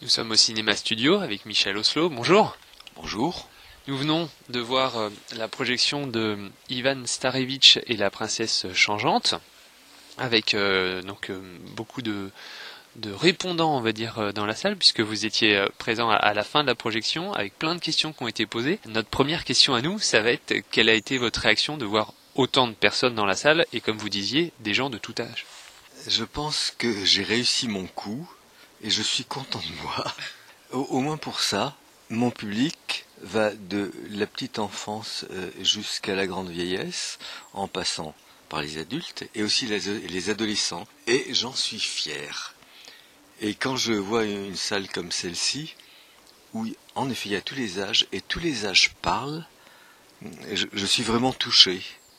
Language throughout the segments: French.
Nous sommes au Cinéma Studio avec Michel Oslo. Bonjour. Bonjour. Nous venons de voir la projection de Ivan Starevich et la princesse changeante, avec beaucoup de répondants, on va dire, dans la salle, puisque vous étiez présent à la fin de la projection, avec plein de questions qui ont été posées. Notre première question à nous, ça va être quelle a été votre réaction de voir autant de personnes dans la salle, et comme vous disiez, des gens de tout âge? Je pense que j'ai réussi mon coup et je suis content de moi. Au moins pour ça, mon public va de la petite enfance jusqu'à la grande vieillesse, en passant par les adultes et aussi les adolescents. Et j'en suis fier. Et quand je vois une salle comme celle-ci, où en effet il y a tous les âges et tous les âges parlent, je suis vraiment touché.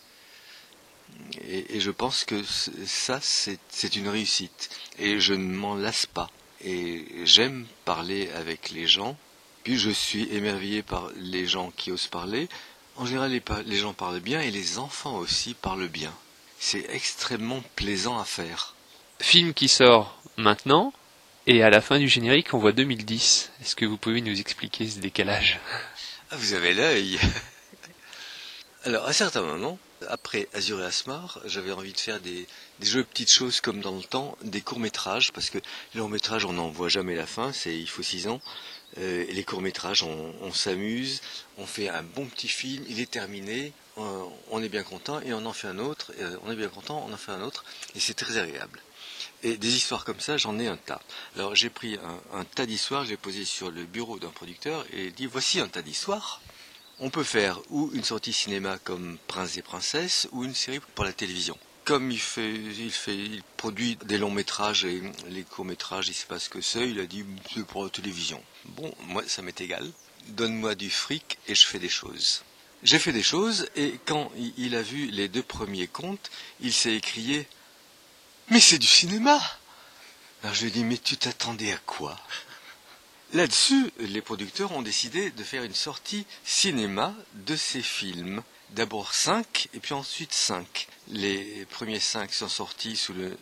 Et je pense que ça, c'est une réussite. Et je ne m'en lasse pas. Et j'aime parler avec les gens. Puis je suis émerveillé par les gens qui osent parler. En général, les gens parlent bien et les enfants aussi parlent bien. C'est extrêmement plaisant à faire. Film qui sort maintenant, et à la fin du générique, on voit 2010. Est-ce que vous pouvez nous expliquer ce décalage? Ah, vous avez l'œil. Alors, à certains moments, après Azur et Asmar, j'avais envie de faire des jeux de petites choses comme dans le temps, des courts-métrages, parce que les longs-métrages, on n'en voit jamais la fin, il faut 6 ans. Et les courts-métrages, on s'amuse, on fait un bon petit film, il est terminé, on est bien content, et on en fait un autre, on est bien content, on en fait un autre, et c'est très agréable. Et des histoires comme ça, j'en ai un tas. Alors j'ai pris un tas d'histoires, j'ai posé sur le bureau d'un producteur, et dit, voici un tas d'histoires. On peut faire ou une sortie cinéma comme Prince et Princesse ou une série pour la télévision. Comme il produit des longs métrages et les courts métrages, il ne sait pas ce que c'est, il a dit c'est pour la télévision. Bon, moi ça m'est égal. Donne-moi du fric et je fais des choses. J'ai fait des choses et quand il a vu les 2 premiers contes, il s'est écrié « Mais c'est du cinéma !» Alors je lui ai dit « Mais tu t'attendais à quoi ?» Là-dessus, les producteurs ont décidé de faire une sortie cinéma de ces films. D'abord 5 et puis ensuite 5. Les premiers 5 sont sortis sous le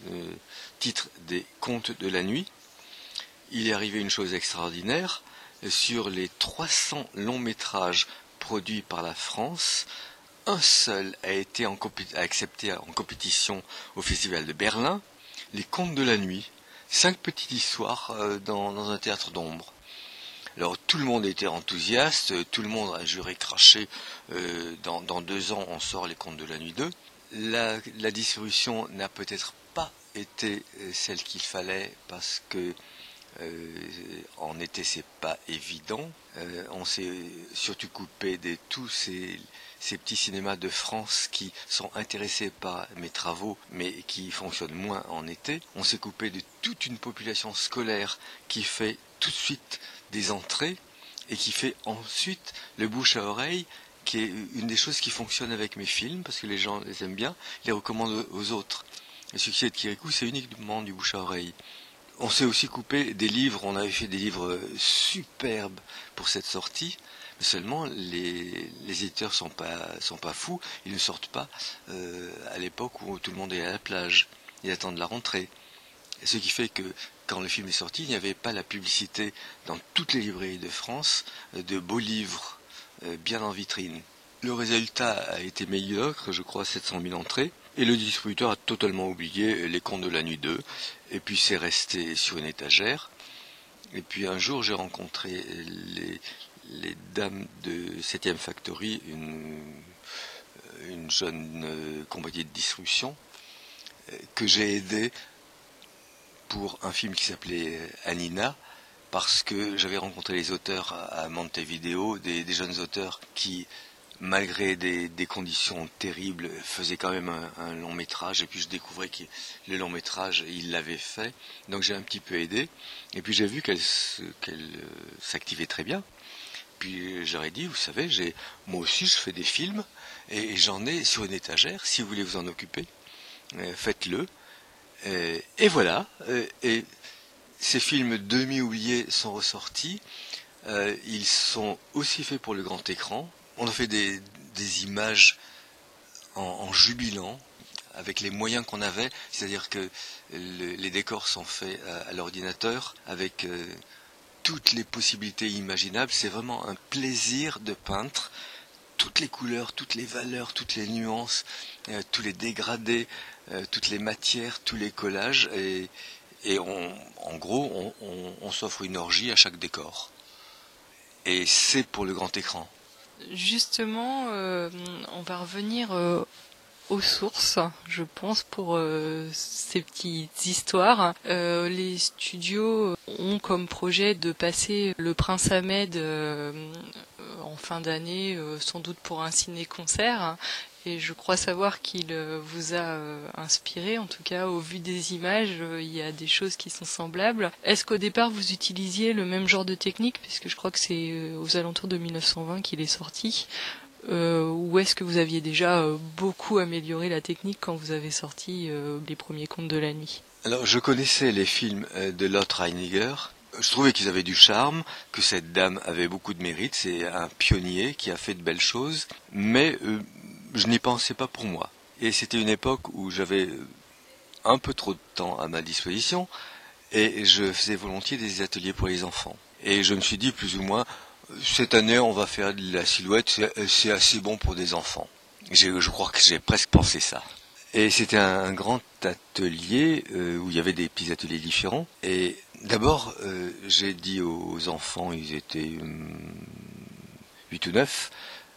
titre des Contes de la nuit. Il est arrivé une chose extraordinaire. Sur les 300 longs métrages produits par la France, un seul a été accepté en compétition au Festival de Berlin, les Contes de la nuit. 5 petites histoires dans un théâtre d'ombre. Alors tout le monde était enthousiaste, tout le monde a juré craché, dans 2 ans on sort les Contes de la nuit 2. La distribution n'a peut-être pas été celle qu'il fallait parce que en été c'est pas évident. On s'est surtout coupé de tous ces petits cinémas de France qui sont intéressés par mes travaux mais qui fonctionnent moins en été. On s'est coupé de toute une population scolaire qui fait tout de suite des entrées et qui fait ensuite le bouche à oreille, qui est une des choses qui fonctionne avec mes films parce que les gens les aiment bien, les recommandent aux autres. Le succès de Kirikou, c'est uniquement du bouche à oreille. On s'est aussi coupé des livres, on avait fait des livres superbes pour cette sortie, mais seulement les éditeurs sont pas fous, ils ne sortent pas à l'époque où tout le monde est à la plage, ils attendent la rentrée. Et ce qui fait que quand le film est sorti, il n'y avait pas la publicité dans toutes les librairies de France de beaux livres bien en vitrine. Le résultat a été médiocre, je crois 700 000 entrées, et le distributeur a totalement oublié les Contes de la nuit 2, et puis c'est resté sur une étagère. Et puis un jour j'ai rencontré les dames de 7ème Factory, une jeune compagnie de distribution, que j'ai aidé pour un film qui s'appelait Anina, parce que j'avais rencontré les auteurs à Montevideo, des jeunes auteurs qui, malgré des conditions terribles, faisaient quand même un long métrage, et puis je découvrais que le long métrage, ils l'avaient fait, donc j'ai un petit peu aidé, et puis j'ai vu qu'elle s'activait très bien. Puis j'aurais dit, vous savez, moi aussi je fais des films, et j'en ai sur une étagère, si vous voulez vous en occuper, faites-le. Et voilà, et ces films demi-oubliés sont ressortis, ils sont aussi faits pour le grand écran. On a fait des images en jubilant, avec les moyens qu'on avait, c'est-à-dire que les décors sont faits à l'ordinateur avec toutes les possibilités imaginables. C'est vraiment un plaisir de peindre. Toutes les couleurs, toutes les valeurs, toutes les nuances, tous les dégradés, toutes les matières, tous les collages, et en gros, on s'offre une orgie à chaque décor. Et c'est pour le grand écran. Justement, on va revenir aux sources, je pense, pour ces petites histoires. Les studios ont comme projet de passer Le Prince Ahmed en fin d'année, sans doute pour un ciné-concert. Et je crois savoir qu'il vous a inspiré, en tout cas au vu des images, il y a des choses qui sont semblables. Est-ce qu'au départ vous utilisiez le même genre de technique, puisque je crois que c'est aux alentours de 1920 qu'il est sorti, ou est-ce que vous aviez déjà beaucoup amélioré la technique quand vous avez sorti les premiers contes de la nuit? Alors je connaissais les films de Lotte Reiniger. Je trouvais qu'ils avaient du charme, que cette dame avait beaucoup de mérite. C'est un pionnier qui a fait de belles choses, mais je n'y pensais pas pour moi. Et c'était une époque où j'avais un peu trop de temps à ma disposition et je faisais volontiers des ateliers pour les enfants. Et je me suis dit plus ou moins, cette année on va faire de la silhouette, c'est assez bon pour des enfants. Je crois que j'ai presque pensé ça. Et c'était un grand atelier où il y avait des petits ateliers différents. Et d'abord, j'ai dit aux enfants, ils étaient 8 ou 9,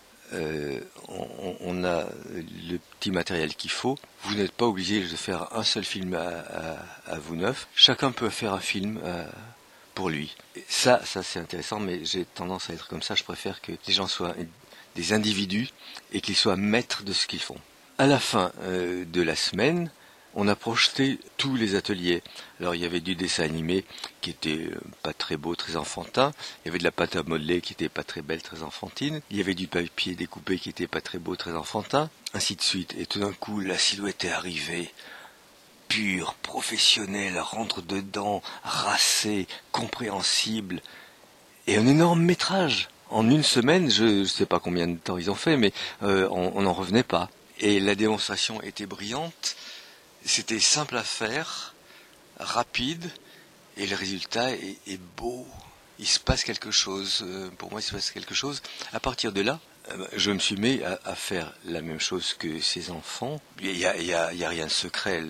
on a le petit matériel qu'il faut. Vous n'êtes pas obligé de faire un seul film à vous 9. Chacun peut faire un film pour lui. Et ça c'est intéressant, mais j'ai tendance à être comme ça. Je préfère que les gens soient des individus et qu'ils soient maîtres de ce qu'ils font. À la fin de la semaine, on a projeté tous les ateliers. Alors il y avait du dessin animé qui était pas très beau, très enfantin. Il y avait de la pâte à modeler qui était pas très belle, très enfantine. Il y avait du papier découpé qui était pas très beau, très enfantin. Ainsi de suite. Et tout d'un coup, la silhouette est arrivée. Pure, professionnelle, rentre dedans, racée, compréhensible. Et un énorme métrage. En une semaine, je ne sais pas combien de temps ils ont fait, mais on n'en revenait pas. Et la démonstration était brillante. C'était simple à faire, rapide, et le résultat est beau. Il se passe quelque chose. Pour moi, il se passe quelque chose. À partir de là, je me suis mis à faire la même chose que ces enfants. Il y a rien de secret.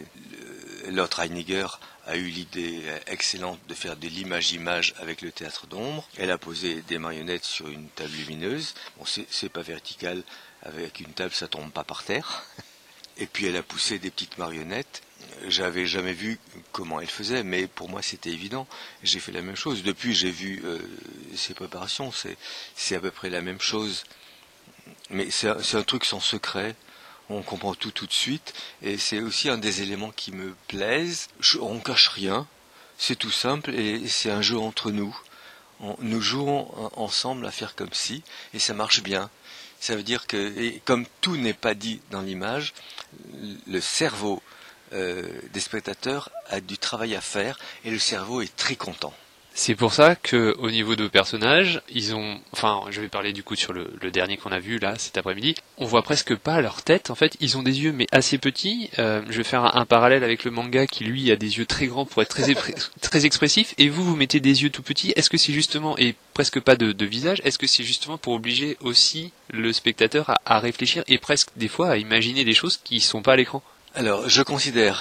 Lotte Reiniger a eu l'idée excellente de faire de l'image-image avec le théâtre d'ombre. Elle a posé des marionnettes sur une table lumineuse. Bon, c'est pas vertical. Avec une table, ça tombe pas par terre. Et puis elle a poussé des petites marionnettes. J'avais jamais vu comment elle faisait, mais pour moi c'était évident. J'ai fait la même chose. Depuis j'ai vu ses préparations, c'est à peu près la même chose. Mais c'est un truc sans secret. On comprend tout de suite. Et c'est aussi un des éléments qui me plaisent. On cache rien. C'est tout simple et c'est un jeu entre nous. Nous jouons ensemble à faire comme si, et ça marche bien. Ça veut dire que, et comme tout n'est pas dit dans l'image, le cerveau des spectateurs a du travail à faire et le cerveau est très content. C'est pour ça que au niveau de vos personnages, ils ont, enfin, je vais parler du coup sur le dernier qu'on a vu là cet après-midi. On voit presque pas leur tête. En fait, ils ont des yeux mais assez petits. Je vais faire un parallèle avec le manga qui lui a des yeux très grands pour être très expressif. Et vous mettez des yeux tout petits. Est-ce que c'est justement et presque pas de visage? Est-ce que c'est justement pour obliger aussi le spectateur à réfléchir et presque des fois à imaginer des choses qui sont pas à l'écran? Alors, je considère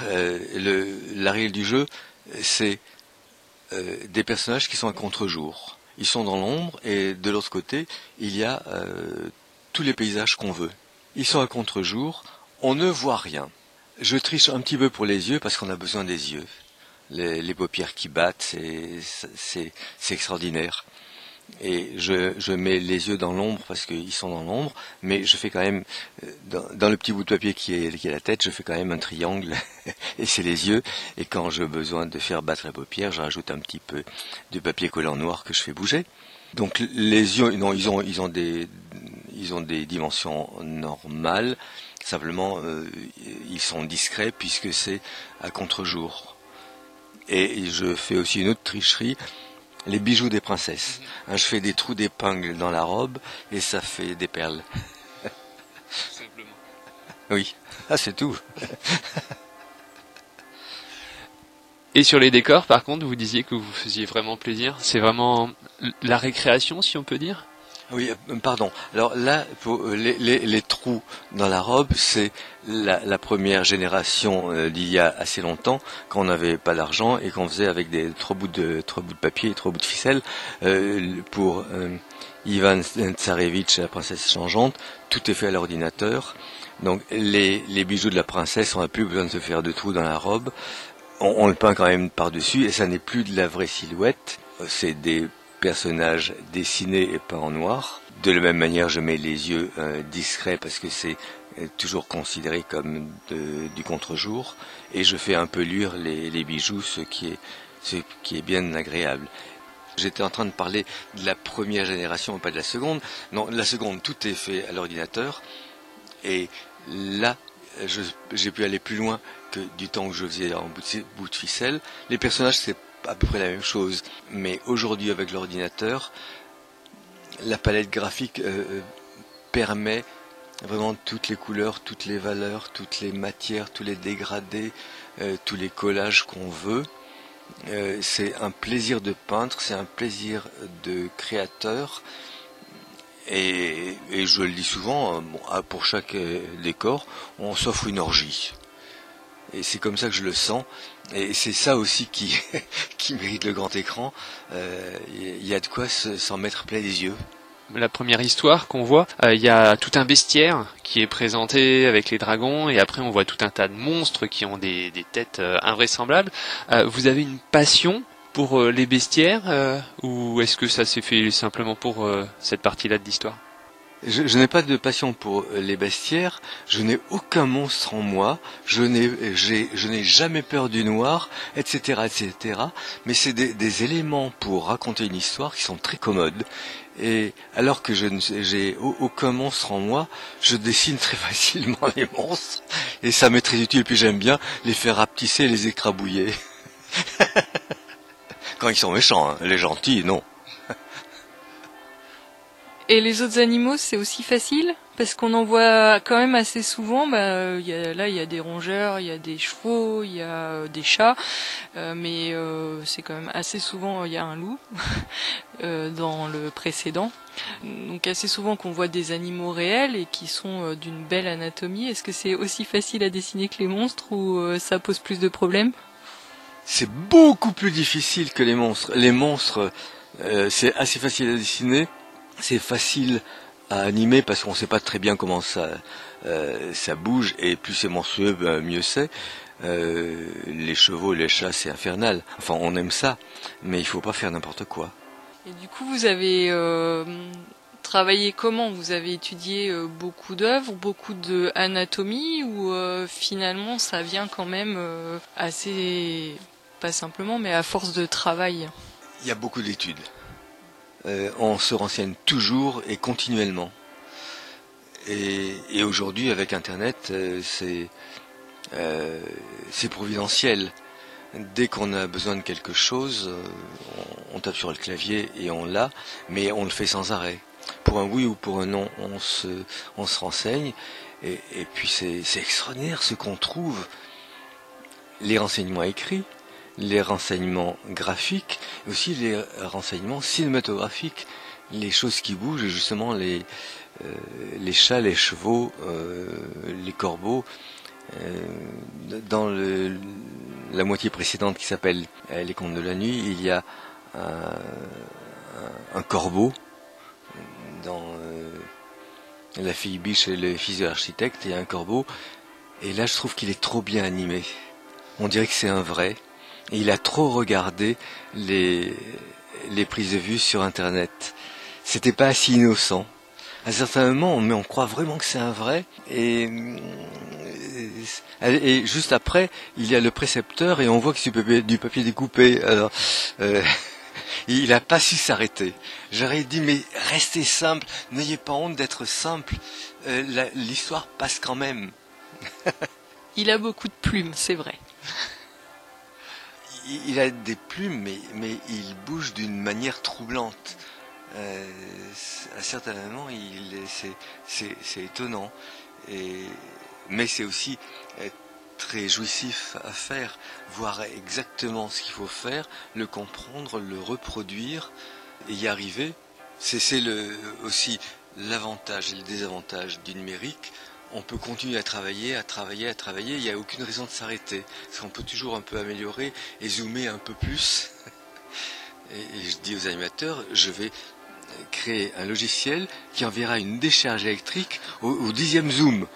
la règle du jeu, c'est des personnages qui sont à contre-jour. Ils sont dans l'ombre et de l'autre côté, il y a tous les paysages qu'on veut. Ils sont à contre-jour, on ne voit rien. Je triche un petit peu pour les yeux parce qu'on a besoin des yeux. Les paupières qui battent, c'est extraordinaire. Et je mets les yeux dans l'ombre parce qu'ils sont dans l'ombre, mais je fais quand même, dans le petit bout de papier qui est la tête, je fais quand même un triangle, et c'est les yeux, et quand j'ai besoin de faire battre la paupière, je rajoute un petit peu de papier collant noir que je fais bouger. Donc les yeux, non, ils ont des dimensions normales, simplement ils sont discrets puisque c'est à contre-jour. Et je fais aussi une autre tricherie, les bijoux des princesses. Je fais des trous d'épingle dans la robe et ça fait des perles. Simplement. Oui. Ah, c'est tout. Et sur les décors, par contre, vous disiez que vous faisiez vraiment plaisir. C'est vraiment la récréation, si on peut dire. Oui, pardon. Alors là, pour les trous dans la robe, c'est la première génération d'il y a assez longtemps, quand on n'avait pas d'argent et qu'on faisait avec des trois bouts de papier et 3 bouts de ficelle. Pour Ivan Tsarevitch et la princesse changeante, tout est fait à l'ordinateur. Donc les bijoux de la princesse, on n'a plus besoin de se faire de trous dans la robe. On le peint quand même par-dessus et ça n'est plus de la vraie silhouette. C'est des personnages dessinés et peints en noir. De la même manière, je mets les yeux discrets parce que c'est toujours considéré comme du contre-jour. Et je fais un peu luire les bijoux, ce qui est bien agréable. J'étais en train de parler de la première génération, pas de la seconde. Non, la seconde, tout est fait à l'ordinateur. Et là, j'ai pu aller plus loin que du temps où je faisais en bout de ficelle. Les personnages, c'est à peu près la même chose. Mais aujourd'hui, avec l'ordinateur, la palette graphique permet vraiment toutes les couleurs, toutes les valeurs, toutes les matières, tous les dégradés, tous les collages qu'on veut. C'est un plaisir de peintre, c'est un plaisir de créateur. Et je le dis souvent, pour chaque décor, on s'offre une orgie. Et c'est comme ça que je le sens. Et c'est ça aussi qui mérite le grand écran. Il y a de quoi s'en mettre plein les yeux. La première histoire qu'on voit, il y a tout un bestiaire qui est présenté avec les dragons, et après on voit tout un tas de monstres qui ont des têtes invraisemblables. Vous avez une passion pour les bestiaires, ou est-ce que ça s'est fait simplement pour cette partie-là de l'histoire ? Je n'ai pas de passion pour les bestiaires, je n'ai aucun monstre en moi, je n'ai jamais peur du noir, etc., etc. Mais c'est des éléments pour raconter une histoire qui sont très commodes. Et alors que j'ai aucun monstre en moi, je dessine très facilement les monstres. Et ça m'est très utile, puis j'aime bien les faire rapetisser et les écrabouiller. Quand ils sont méchants, hein. Les gentils, non. Et les autres animaux, c'est aussi facile parce qu'on en voit quand même assez souvent. Il y a des rongeurs, il y a des chevaux, il y a des chats, mais c'est quand même assez souvent il y a un loup dans le précédent. Donc assez souvent qu'on voit des animaux réels et qui sont d'une belle anatomie. Est-ce que c'est aussi facile à dessiner que les monstres ou ça pose plus de problèmes ? C'est beaucoup plus difficile que les monstres. Les monstres, c'est assez facile à dessiner. C'est facile à animer parce qu'on ne sait pas très bien comment ça bouge, et plus c'est monstrueux, mieux c'est. Les chevaux, les chats, c'est infernal. Enfin, on aime ça, mais il faut pas faire n'importe quoi. Et du coup, vous avez travaillé comment ? Vous avez étudié beaucoup d'œuvres, beaucoup d'anatomie, ou finalement ça vient quand même assez, pas simplement, mais à force de travail ? Il y a beaucoup d'études. On se renseigne toujours et continuellement. Et aujourd'hui, avec Internet, c'est providentiel. Dès qu'on a besoin de quelque chose, on tape sur le clavier et on l'a, mais on le fait sans arrêt. Pour un oui ou pour un non, on se renseigne, et puis c'est extraordinaire ce qu'on trouve. Les renseignements écrits, les renseignements graphiques, et aussi les renseignements cinématographiques, les choses qui bougent, justement les chats, les chevaux, les corbeaux. Dans la moitié précédente qui s'appelle Les Contes de la Nuit, il y a un corbeau. Dans La fille biche et le fils de l'architecte, il y a un corbeau. Et là, je trouve qu'il est trop bien animé. On dirait que c'est un vrai. Et il a trop regardé les prises de vue sur Internet. C'était pas si innocent. À certains moments, on croit vraiment que c'est un vrai. Et juste après, il y a le précepteur et on voit que c'est du papier découpé. Alors, il n'a pas su s'arrêter. J'aurais dit, mais restez simple, n'ayez pas honte d'être simple. L'histoire passe quand même. Il a beaucoup de plumes, c'est vrai. Il a des plumes, mais il bouge d'une manière troublante. À certains moments, c'est étonnant. Et mais c'est aussi très jouissif à faire, voir exactement ce qu'il faut faire, le comprendre, le reproduire et y arriver. C'est aussi l'avantage et le désavantage du numérique. On peut continuer à travailler, il n'y a aucune raison de s'arrêter, parce qu'on peut toujours un peu améliorer et zoomer un peu plus. Et je dis aux animateurs, je vais créer un logiciel qui enverra une décharge électrique au 10e zoom.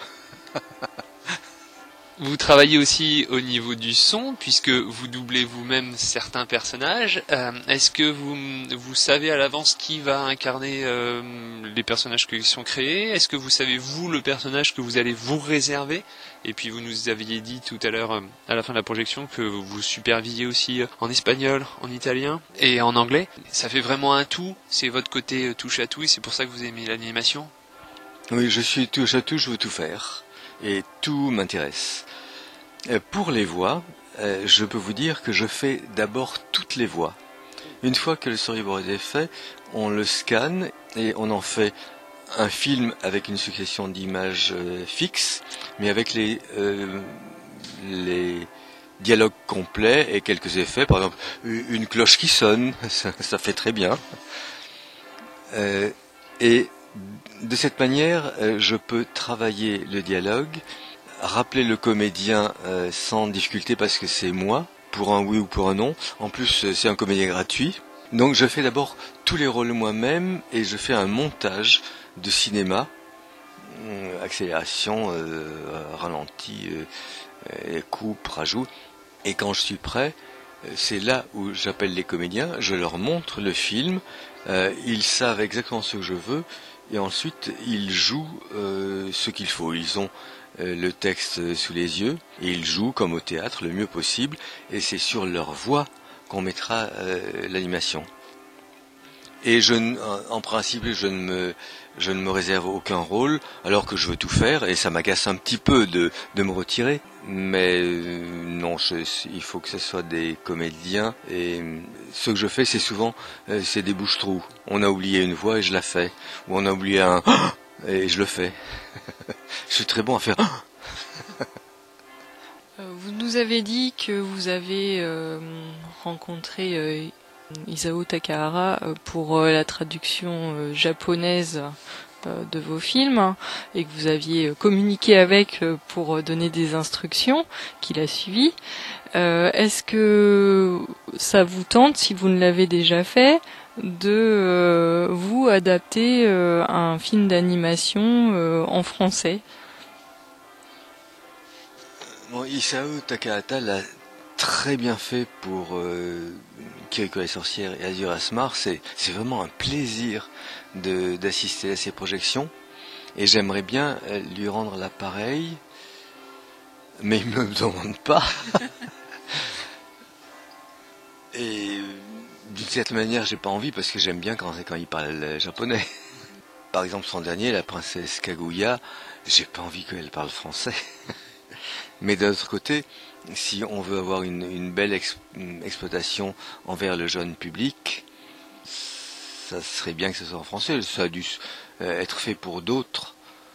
Vous travaillez aussi au niveau du son, puisque vous doublez vous-même certains personnages. Est-ce que vous savez à l'avance qui va incarner les personnages qui sont créés? Est-ce que vous savez, vous, le personnage que vous allez vous réserver? Et puis vous nous aviez dit tout à l'heure, à la fin de la projection, que vous supervisiez aussi en espagnol, en italien et en anglais. Ça fait vraiment un tout, c'est votre côté touche à tout, et c'est pour ça que vous aimez l'animation? Oui, je suis touche à tout, je veux tout faire. Et tout m'intéresse. Pour les voix, je peux vous dire que je fais d'abord toutes les voix. Une fois que le storyboard est fait, on le scanne et on en fait un film avec une succession d'images fixes, mais avec les dialogues complets et quelques effets. Par exemple, une cloche qui sonne, ça fait très bien. Et de cette manière, je peux travailler le dialogue, rappeler le comédien sans difficulté parce que c'est moi, pour un oui ou pour un non. En plus, c'est un comédien gratuit. Donc je fais d'abord tous les rôles moi-même et je fais un montage de cinéma, accélération, ralenti, coupe, rajout. Et quand je suis prêt, c'est là où j'appelle les comédiens, je leur montre le film, ils savent exactement ce que je veux, et ensuite ils jouent ce qu'il faut. Ils ont le texte sous les yeux, et ils jouent comme au théâtre le mieux possible, et c'est sur leur voix qu'on mettra l'animation. Et en principe, je ne me réserve aucun rôle, alors que je veux tout faire, et ça m'agace un petit peu de me retirer. Mais non, il faut que ce soit des comédiens, et ce que je fais, c'est souvent, c'est des bouches-trous. On a oublié une voix et je la fais, ou on a oublié un et je le fais. Je suis très bon à faire. Vous nous avez dit que vous avez rencontré Isao Takahara pour la traduction japonaise de vos films et que vous aviez communiqué avec pour donner des instructions, qu'il a suivies. Est-ce que ça vous tente, si vous ne l'avez déjà fait, de vous adapter un film d'animation en français? Bon, Isao Takahata l'a très bien fait pour Kiriko la sorcière et Azur Asmar. C'est vraiment un plaisir d'assister à ces projections. Et j'aimerais bien lui rendre l'appareil, mais il ne me demande pas. Et d'une certaine manière, j'ai pas envie parce que j'aime bien quand il parle japonais. Par exemple, son dernier, la princesse Kaguya, j'ai pas envie qu'elle parle français. Mais d'un autre côté, si on veut avoir une belle exploitation envers le jeune public, ça serait bien que ce soit en français. Ça a dû être fait pour d'autres.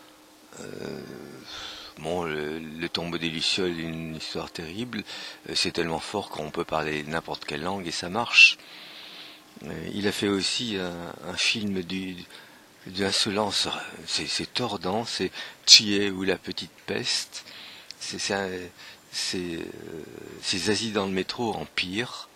Bon, le tombeau des Lucioles, une histoire terrible. C'est tellement fort qu'on peut parler n'importe quelle langue et ça marche. Il a fait aussi un film d'insolence. C'est tordant, c'est Chie ou la petite peste. C'est Zazie dans le métro en pire.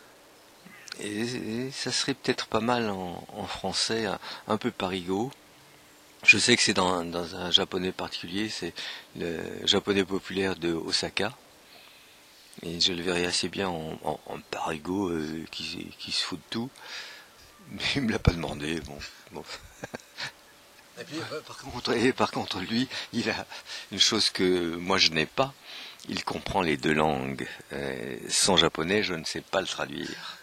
Et ça serait peut-être pas mal en français, un peu parigot. Je sais que c'est dans un japonais particulier, c'est le japonais populaire de Osaka. Et je le verrais assez bien en parigot qui se fout de tout. Mais il me l'a pas demandé. Bon. Et puis, par contre, lui, il a une chose que moi je n'ai pas. Il comprend les deux langues. Son japonais, je ne sais pas le traduire.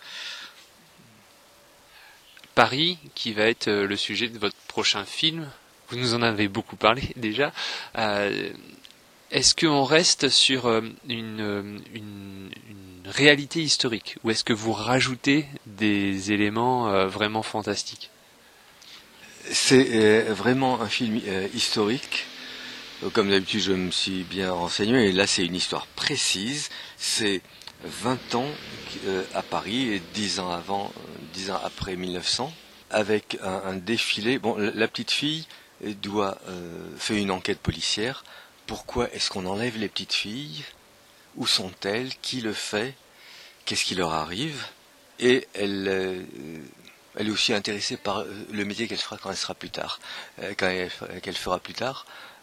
Paris, qui va être le sujet de votre prochain film, vous nous en avez beaucoup parlé déjà. Est-ce qu'on reste sur une réalité historique, ou est-ce que vous rajoutez des éléments vraiment fantastiques? C'est vraiment un film historique. Comme d'habitude, je me suis bien renseigné, et là c'est une histoire précise. C'est 20 ans à Paris, et 10 ans avant, 10 ans après 1900, avec un défilé. Bon, la petite fille fait une enquête policière. Pourquoi est-ce qu'on enlève les petites filles? Où sont-elles? Qui le fait? Qu'est-ce qui leur arrive? Et elle est aussi intéressée par le métier qu'elle fera quand elle sera plus tard, qu'elle fera plus tard.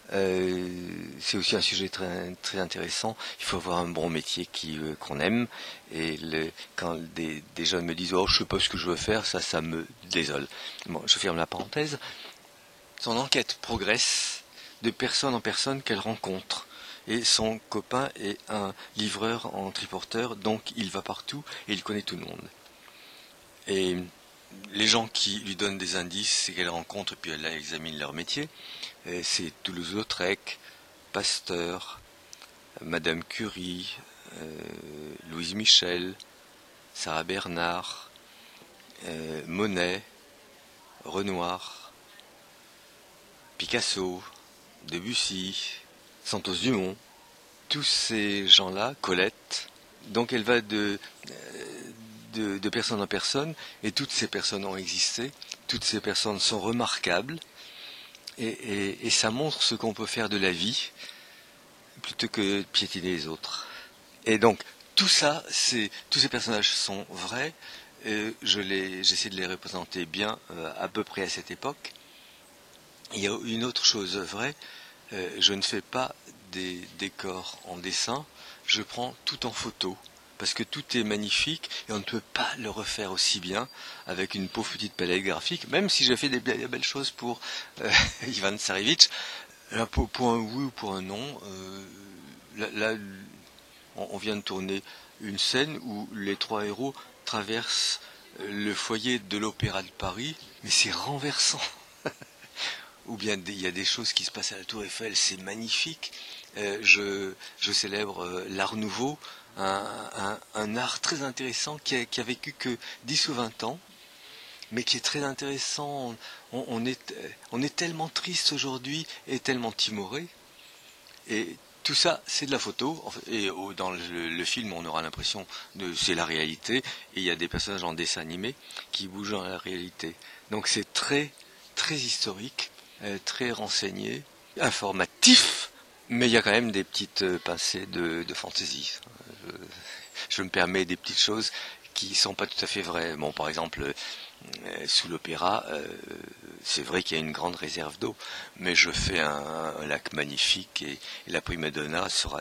C'est aussi un sujet très, très intéressant. Il faut avoir un bon métier qu'on aime. Et quand des jeunes me disent « Oh, je sais pas ce que je veux faire », ça me désole. Bon, je ferme la parenthèse. Son enquête progresse de personne en personne qu'elle rencontre. Et son copain est un livreur en triporteur, donc il va partout et il connaît tout le monde. Et les gens qui lui donnent des indices, c'est qu'elle rencontre, puis elle examine leur métier. C'est Toulouse-Lautrec, Pasteur, Madame Curie, Louise Michel, Sarah Bernard, Monet, Renoir, Picasso, Debussy, Santos-Dumont, tous ces gens-là, Colette. Donc elle va de personne en personne, et toutes ces personnes ont existé, toutes ces personnes sont remarquables, et ça montre ce qu'on peut faire de la vie, plutôt que de piétiner les autres. Et donc, tout ça, tous ces personnages sont vrais, et j'essaie de les représenter bien, à peu près à cette époque. Il y a une autre chose vraie, je ne fais pas des décors en dessin, je prends tout en photo. Parce que tout est magnifique et on ne peut pas le refaire aussi bien avec une pauvre petite palette graphique, même si j'ai fait des belles choses pour Ivan Starevich. Là, pour un oui ou pour un non, là, on vient de tourner une scène où les trois héros traversent le foyer de l'Opéra de Paris, mais c'est renversant. Ou bien il y a des choses qui se passent à la Tour Eiffel, c'est magnifique. Je célèbre l'Art Nouveau, un art très intéressant qui a vécu que 10 ou 20 ans, mais qui est très intéressant. On est tellement triste aujourd'hui et tellement timoré. Et tout ça, c'est de la photo. Et dans le film, on aura l'impression que c'est la réalité. Et il y a des personnages en dessin animé qui bougent dans la réalité. Donc c'est très, très historique, très renseigné, informatif. Mais il y a quand même des petites pincées de fantaisie. Je me permets des petites choses qui ne sont pas tout à fait vraies. Bon, par exemple, sous l'opéra, c'est vrai qu'il y a une grande réserve d'eau, mais je fais un lac magnifique et la prima donna sera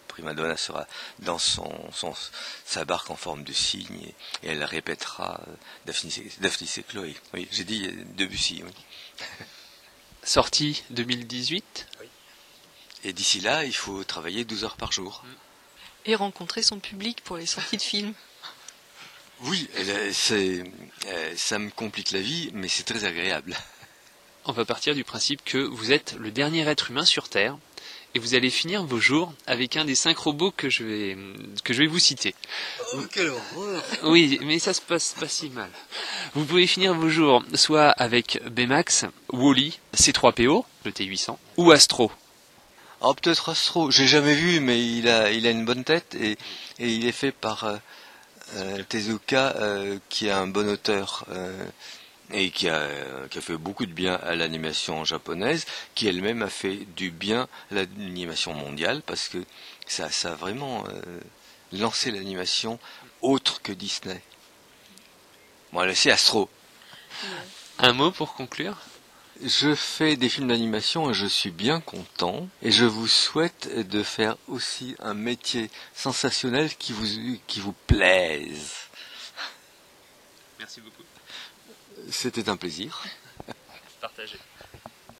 dans sa barque en forme de cygne et elle répétera Daphnis et Chloé. Oui, j'ai dit Debussy. Oui. Sortie 2018. Oui. Et d'ici là, il faut travailler 12 heures par jour. Et rencontrer son public pour les sorties de films. Oui, ça me complique la vie, mais c'est très agréable. On va partir du principe que vous êtes le dernier être humain sur Terre et vous allez finir vos jours avec un des 5 robots que je vais vous citer. Oh, quelle horreur! Oui, mais ça se passe pas si mal. Vous pouvez finir vos jours soit avec Baymax, Wall-E, C3PO, le T800, ou Astro. Oh, peut-être Astro, j'ai jamais vu, mais il a une bonne tête et il est fait par Tezuka, qui est un bon auteur et qui a fait beaucoup de bien à l'animation japonaise, qui elle-même a fait du bien à l'animation mondiale, parce que ça a vraiment lancé l'animation autre que Disney. Bon, allez, c'est Astro. Un mot pour conclure? Je fais des films d'animation et je suis bien content. Et je vous souhaite de faire aussi un métier sensationnel qui vous plaise. Merci beaucoup. C'était un plaisir. Partagez.